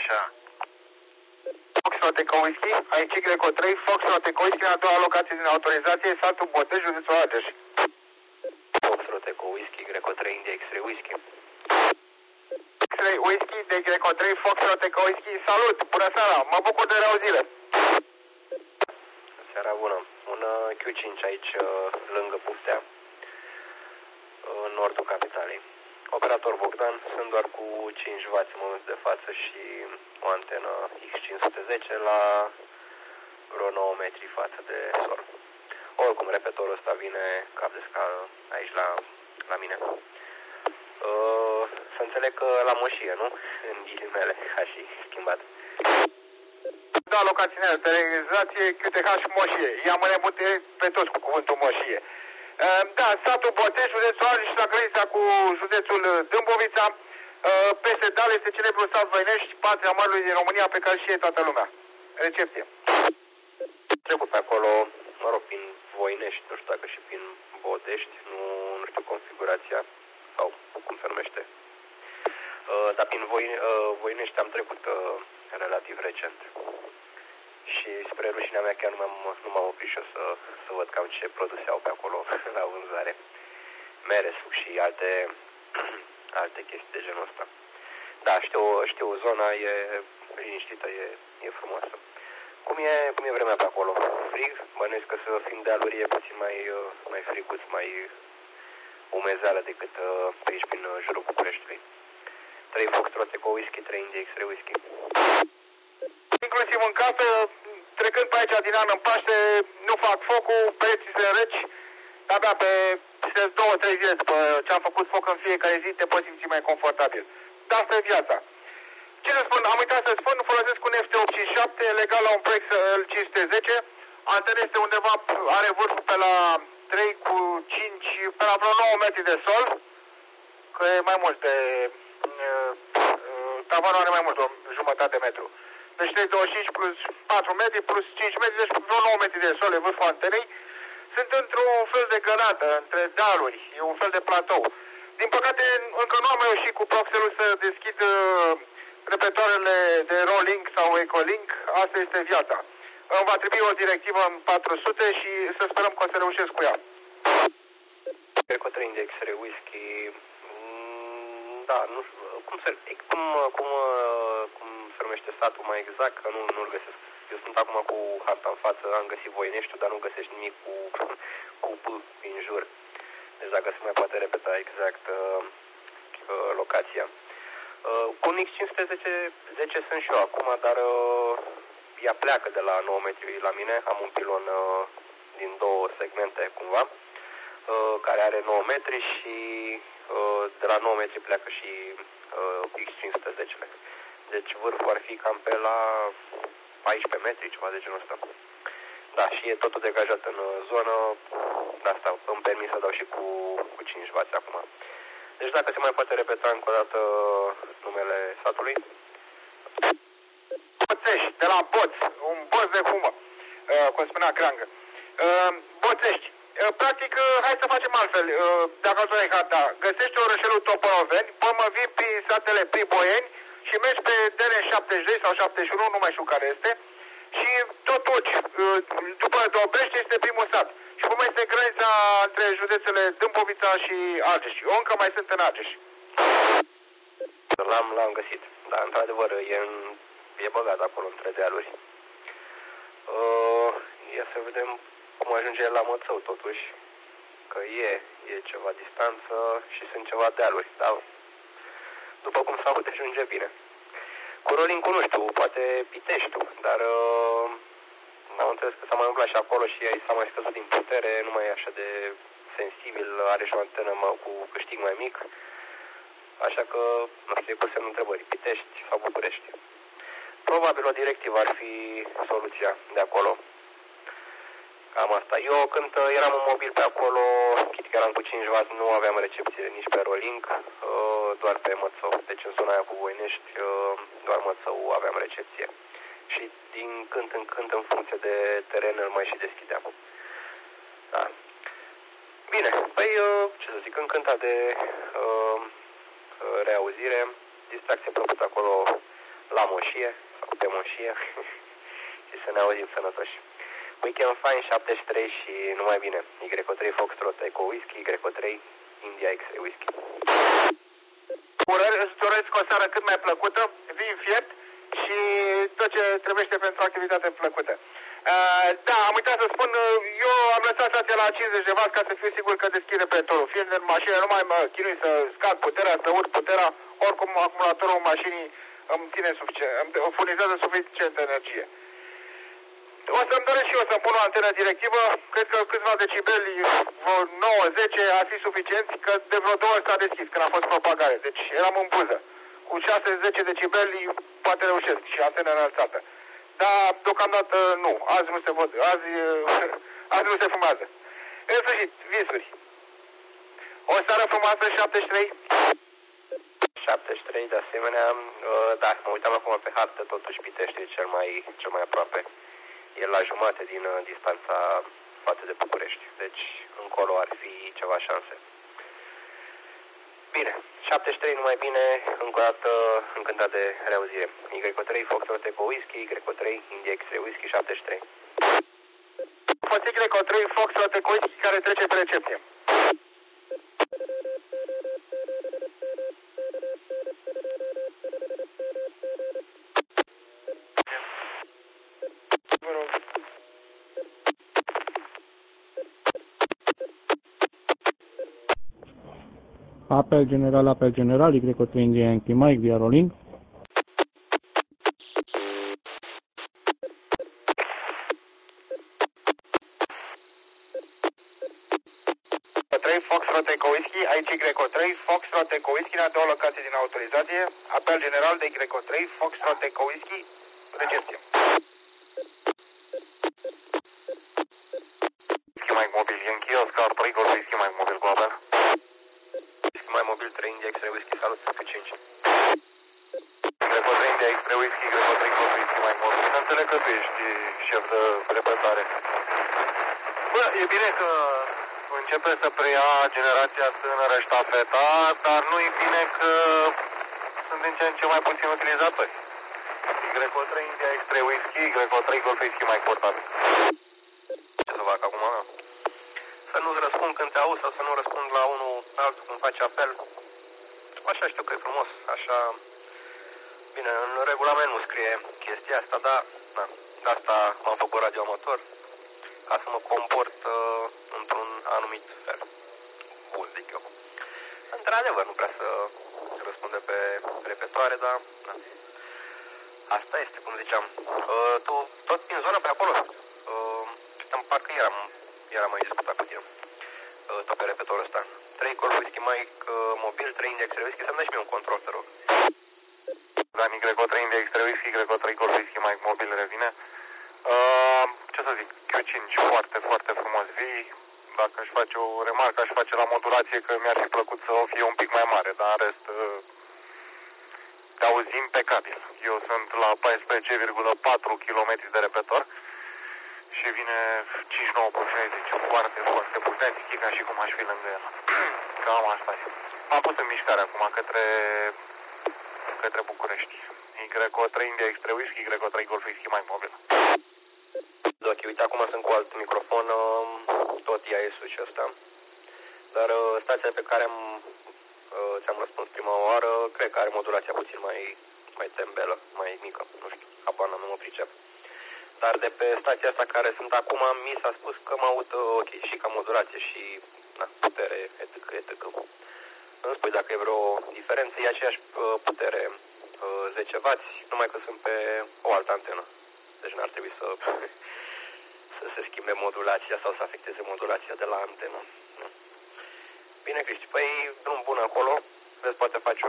Așa. Foxtrot Eco Whisky, aici Greco 3, Foxtrot Eco Whisky, în a doua locație din autorizație, satul Botej, județul Argeș. Foxtrot Eco Whisky, Greco 3, India X-Ray Whisky. X-Ray Whisky de Greco 3, Foxtrot Eco Whisky, salut, bună seara, mă bucur de reauzire. Seara bună. Un Q5 aici, lângă Puftea, în nordul capitalei. Operator Bogdan, sunt doar cu 5W în momentul de față și o antenă X510 la vreo 9 metri față de sol. Oricum, repetorul ăsta vine cap de scală aici la mine. Să înțeleg că la moșie, nu? În ghilimele, ca și schimbat. Da, locațiunea de realizație QTH Moșie. I-am înnebunit pe toți cu cuvântul Moșie. Da, satul Botej, județul Argeș și la granița cu județul Dâmbovița. Peste Dal este celebrul sat Văinești, patria marelui din România pe care știe toată lumea. Recepție. Trecut pe acolo, mă rog, prin Voinești, nu știu dacă și prin Bodești, nu știu configurația sau cum se numește. Dar prin Voinești am trecut relativ recent. Și spre rușinea mea chiar nu m-am oprit și eu să văd cam ce produse au pe acolo la vânzare. Mere, suc și alte chestii de genul ăsta. Da, știu zona, e liniștită, e frumoasă. Cum e vremea pe acolo? Frig? Bănuiesc că să fiind dealuri e puțin mai friguț, mai umezeală decât pe aici prin jurul Bucureștiului. 3 Foxtrot Eco Whisky, 3 India X-Ray Whisky. Inclusiv în casă, trecând pe aici din an în Paște, nu fac focul, pereții se reci, abia peste 2-3 zile după ce am făcut foc în fiecare zi, te poți simți mai confortabil. Dar asta e viața. Ce să spun, am uitat să spun, folosesc un FT857, legal la un Prex L510, antena este undeva, are vârful pe la 3 cu 5, pe la vreo 9 metri de sol, că e mai mult de, tavanul are mai mult de o jumătate de metru. Deci 325 plus 4 metri plus 5 metri, deci vreo 9 metri de sol e vârful antenei. Sunt într-un fel de gănată, între dealuri, e un fel de platou. Din păcate, încă nu am reușit cu Proxelul să deschid repetoarele de Rolink sau Ecolink, asta este viața. Îmi va trebui o directivă în 400 și să sperăm că o să reușesc cu ea. Greco 3 India X-Ray Whisky, da, nu știu, cum se numește satul mai exact, că nu-l găsesc. Eu sunt acum cu harta în față, am găsit Voineștiul, dar nu găsești nimic cu B în jur. Deci dacă se mai poate repeta exact locația. Cu un X510 sunt și eu acum, dar ea pleacă de la 9 metri la mine. Am un pilon din 2 segmente cumva, care are 9 metri și de la 9 metri pleacă și X510-le. Deci vârful ar fi cam pe la 14 metri, ceva de genul ăsta. Da, și e totul degajat în zonă. De asta îmi permis să dau și cu 5W acum. Deci dacă se mai poate repeta încă o dată numele satului. Boțești, de la Boț, un boț de humă, cum spunea Creangă. Boțești. Practic, hai să facem altfel. Dacă îți ai harta, găsești orășelul Toporoveni, până mă vii prin satele Priboieni și mergi pe DN70 sau 71, nu mai știu care este, și tot duci. După Dobrești este primul sat. Și cum este granița între județele Dâmbovița și Argeș. Eu încă mai sunt în Argeș. L-am găsit. Da, într-adevăr, e băgat acolo între dealuri. Ia să vedem cum ajunge el la Mățău, totuși. Că e ceva distanță și sunt ceva dealuri, dar după cum s-a aude, ajunge bine. Cu Rolink-ul nu știu, poate Piteștiul, dar am înțeles că s-a mai umblat și acolo și ei s-a mai scăzut din putere, nu mai e așa de sensibil, are și o antenă cu câștig mai mic, așa că, nu știu, e cu semnul întrebării, Pitești sau București. Probabil o directivă ar fi soluția de acolo. Cam asta. Eu când eram în mobil pe acolo, chit că eram cu 5W, nu aveam recepție nici pe Rolink, doar pe Mățău. Deci în zona aia cu Voinești, doar Mățău aveam recepție. Și din când în când, în funcție de teren, îl mai și deschideam. Da. Bine, păi, ce să zic, încântat de reauzire, distracție plăcută acolo la moșie sau pe moșie și să ne auzim sănătoși. Weekend Fine 73 și numai bine. Y3 Foxtrot Eco Whisky, Y3 India X-Ray Whisky. Îți doresc o seară cât mai plăcută, vin fiert și tot ce trebuiește pentru o activitate plăcută. Da, am uitat să spun, eu am lăsat stația la 50 de W ca să fiu sigur că deschide petrolul. Fiind în mașină, nu mai mă chinui să scad puterea, să urc puterea, oricum acumulatorul mașinii îmi ține suficient, îmi furnizează suficientă energie. O să-mi doresc și eu să-mi pun o antenă directivă, cred că câțiva decibeli, 9-10 ar fi suficienți, că de vreo 2 ori s-a deschis când a fost propagare, deci eram în buză. Cu 6-10 decibeli poate reușesc și antena înălțată. Dar deocamdată nu, azi nu se văd, azi nu se fumează. În sfârșit, visuri. O seară frumoasă, 73. 73 de asemenea, da, mă uitam acum pe hartă, totuși Pitești e cel mai aproape. E la jumate din distanța față de București, deci încolo ar fi ceva șanse. Bine, 73 numai bine, încă o dată încântat de reauzire. Y3 Foxtrot Eco Whisky, Y3 India X-Ray Whisky 73. Fost Y3 Foxtrot Eco Whisky care trece pe recepție. Apel general, Y3 India Yankee Mike, via rolling. Foxtrot Eco Whisky, aici Y3 Foxtrot Eco Whisky, la 2 locații din autorizație, apel general de Y3 Foxtrot Eco Whisky, recepție. Whisky Mike mobil, Yankee Oscar 3 Golf Whisky Mike mobil cu apel. Whisky Mike mobil 3 India X-Ray Whisky, salut, pe 5. Y3 India X-Ray Whisky, Y3 Golf Whisky Mike mobil. Înțeleg că tu ești șef de repetare. Bă, e bine că începe să preia generația tânără ștafeta, dar nu e bine că sunt din ce în ce mai puțini utilizatori. Y3 India X-Ray Whisky, Y3 Golf Whisky mai portabil. Ce să fac acum? Să nu-ți răspund când te auzi sau să nu răspund la unul altul când faci apel. Așa știu că e frumos, așa... Bine, în regulament nu scrie chestia asta, dar na, de asta m-am făcut radioamator, ca să mă comport într-un anumit fel. Bun, zic eu. Într-adevăr, nu prea să răspunde pe repetoare, dar na. Asta este, cum ziceam. Tu tot din zona pe acolo? Parcă eram mai discutat cu tine. Tot pe repetorul ăsta. 3 Golf Whisky Mike mobil, 3 India X-Ray Whisky, să-mi dai și mie un control, te rog. Dan Y3 India X-Ray Whisky, Y3 Golf Whisky Mike mobil revine. Ce să zic, Q5 foarte, foarte frumos vii. Dacă aș face o remarcă, aș face la modulație că mi-ar fi plăcut să o fie un pic mai mare, dar în rest te auzi impecabil. Eu sunt la 14,4 km de repetor și vine 59 pe 60, foarte, foarte puternic, ca și cum aș fi lângă el. Cam asta e. M-am pus în mișcare acum către București. Y3 India X-Ray Whisky, Y3 Golf Whisky mai mobil. Ok, uite, acum sunt cu alt microfon, tot IAS-ul și ăsta. Dar stația pe care ți-am răspuns prima oară, cred că are modulația puțin mai tembelă, mai mică, nu știu, habar nu mă pricep. Dar de pe stația asta care sunt acum, mi s-a spus că mă aud ok, și ca modulație și putere, etc. Nu spui dacă e vreo diferență, e aceeași putere, 10W, numai că sunt pe o altă antenă. Deci n-ar trebui să se schimbe modulația sau să afecteze modulația de la antenă. Bine, Cristi, păi drum bun acolo. Vezi, poate face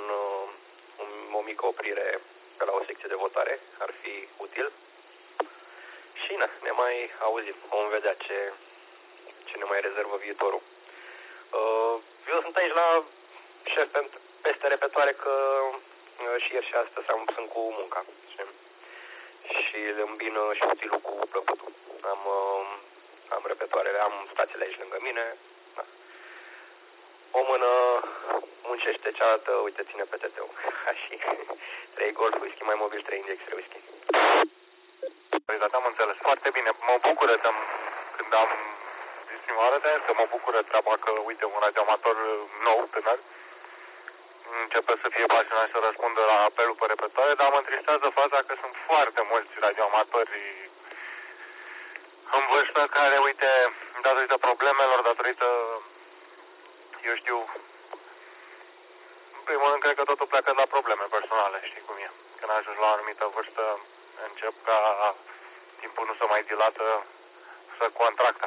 o mică oprire pe la o secție de votare. Ar fi util. Și ne mai auzim. Vom vedea ce ne mai rezervă viitorul. Eu sunt aici la șef peste repetoare că și ieri și astăzi sunt cu munca. Și le îmbin și utilul cu plăcutul. Am repetoarele, am stațiile aici lângă mine. Da. O mână muncește, cealaltă, uite, ține pe TT-ul. Și 3 golf whisky mai mobil, 3 index whisky. Păi, da, am înțeles. Foarte bine. Mă bucură când am zis prima oară de că mă bucură treaba că, uite, un radioamator nou, tânăr, începe să fie pasionat și să răspundă la apelul pe repetoare, dar mă întristează faza că sunt foarte mulți radioamatori în vârstă care, uite, datorită problemelor, datorită, eu știu, în primul rând, cred că totul pleacă de la probleme personale, știi cum e. Când ajungi la o anumită vârstă, încep ca timpul nu se mai dilată, să contractă,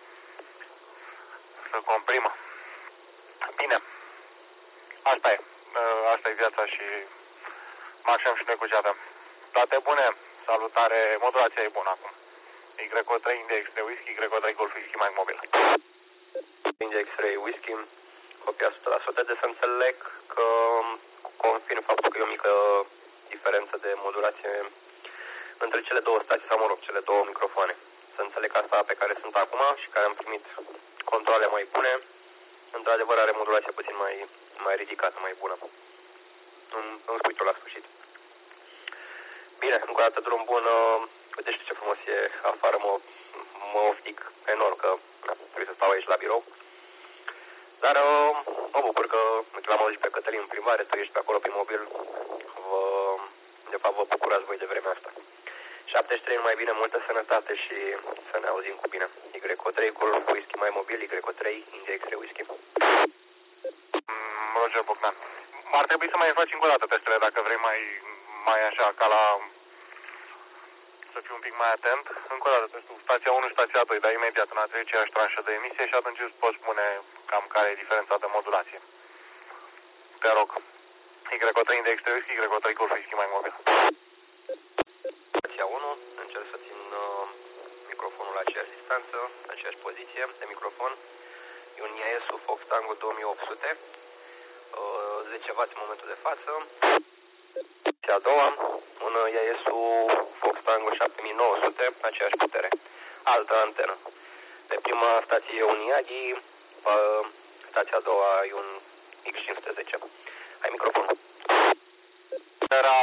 să comprimă. Bine, asta e. Asta e viața și maxim și negociată. Toate bune, salutare, modulația e bună acum. YO3 index de whisky, YO3 golf whisky mai mobil. Index 3 whisky, copia 100%, de să înțeleg că confirm faptul că e o mică diferență de modulație între cele două stații, sau mă rog, cele două microfoane. Să înțeleg asta pe care sunt acum și care am primit controle mai bune, într-adevăr are modulație puțin mai ridicată, mai bună. Îmi spui tu la sfârșit. Bine, încă o dată drum bun, uite știu ce frumos e afară, mă oftic enorm că trebuie să stau aici la birou. Dar mă bucur că, uite, l-am auzit pe Cătălin în plimbare, tu ești pe acolo pe mobil, de fapt vă bucurați voi de vremea asta. 73, numai bine, multă sănătate și să ne auzim cu bine. YO3 golf whisky mai mobil, YO3 index whisky. Roger Bogdan. Ar trebui să mai faci încă o dată testele dacă vrei mai așa, ca la... să fii un pic mai atent. Încă o dată testul stația 1 și stația 2, dar imediat în aceeași tranșă de emisie și atunci îți poți spune cam care e diferența de modulație. Te rog. YO3 index whisky, YO3 golf whisky mai mobil. Stația 1, încerc să țin microfonul la aceeași distanță, aceeași poziție de microfon. E un IAS-ul Fox Tango 2800, 10W în momentul de față. Stația a doua, un IAS-ul Fox Tango 7900, aceeași putere. Altă antenă. Pe prima stație e un Yagi, stația a doua e un X510. Hai microfonul. Era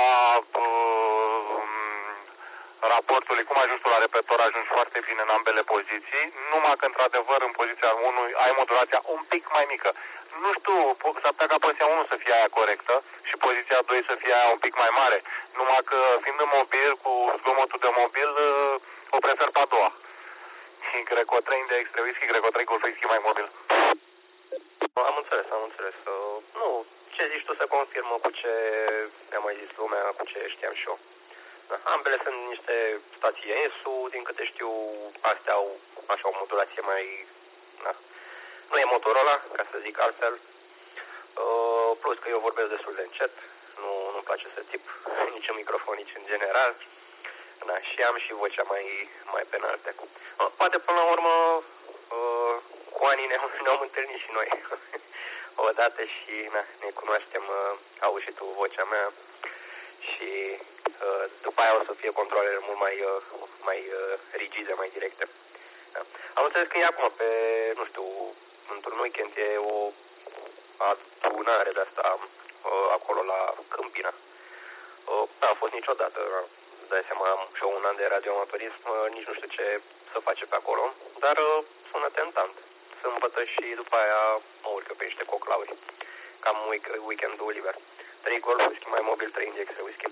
raportului, cum ajungi tu la repetor, ajungi foarte bine în ambele poziții, numai că într-adevăr în poziția 1 ai modulația un pic mai mică. Nu știu, s-ar putea ca poziția 1 să fie aia corectă și poziția 2 să fie aia un pic mai mare, numai că fiind în mobil, cu zgomotul de mobil, o prefer pe a doua. YO3 index whisky, YO3 golf whisky mai mobil. Am înțeles. Nu, ce zici tu se confirmă cu ce mi-a mai zis lumea, cu ce știam și eu. Ambele sunt niște stații ESU, din câte știu, astea au așa o modulație mai... Nu e Motorola, ca să zic altfel. Plus că eu vorbesc destul de încet, nu-mi place să tip nici în microfon, nici în general. Și am și vocea mai pe înalte. Poate până la urmă, cu anii ne-am întâlnit și noi odată și ne cunoaștem, auzi și tu vocea mea și după aia o să fie controlele mult mai rigide, mai directe. Da. Am înțeles că e acum pe, nu știu, într-un weekend e o adunare de asta acolo la Câmpina. A fost niciodată, îți dai seama, am și eu un an de radioamatorism, nici nu știu ce să face pe acolo, dar sună tentant. Sâmbătă și după aia mă urcă pe niște coclauri. Cam weekendul liber. 3 golf whisky mai mobil, 3 index whisky.